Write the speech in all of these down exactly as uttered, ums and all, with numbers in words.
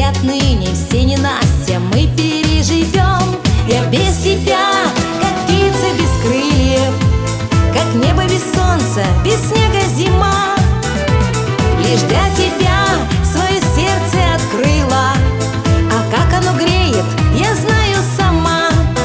отныне все ненастья мы переживем. Я без тебя, как птица без крыльев, как небо без солнца, без снега зима. Лишь для тебя свое сердце открыла, а как оно греет, я знаю сама.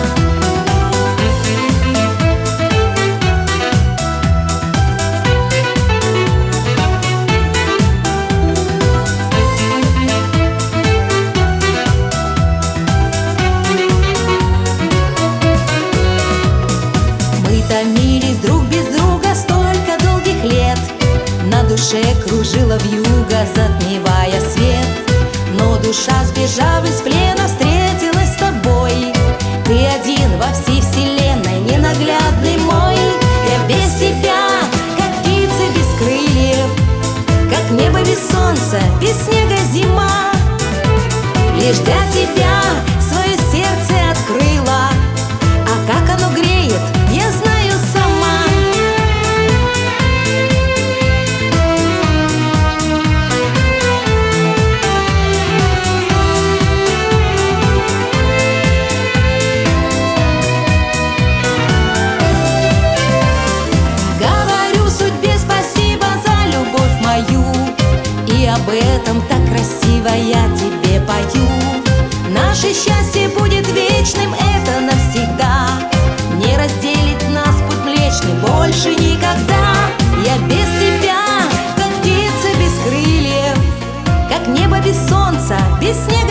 Томились друг без друга столько долгих лет, на душе кружила вьюга, затмевая свет. Но душа, сбежав из плена, встретилась с тобой. Ты один во всей вселенной, ненаглядный мой. Я без тебя, как птица без крыльев, как небо без солнца, без снега зима. Лишь для тебя свое сердце открыла, а как оно греет, я знаю сама. Говорю судьбе спасибо за любовь мою, и об этом так красиво я тебе пою. Наше счастье будет вечным, это навсегда. Не разделит нас путь млечный больше никогда. Я без тебя, как птица без крыльев, как небо без солнца, без снега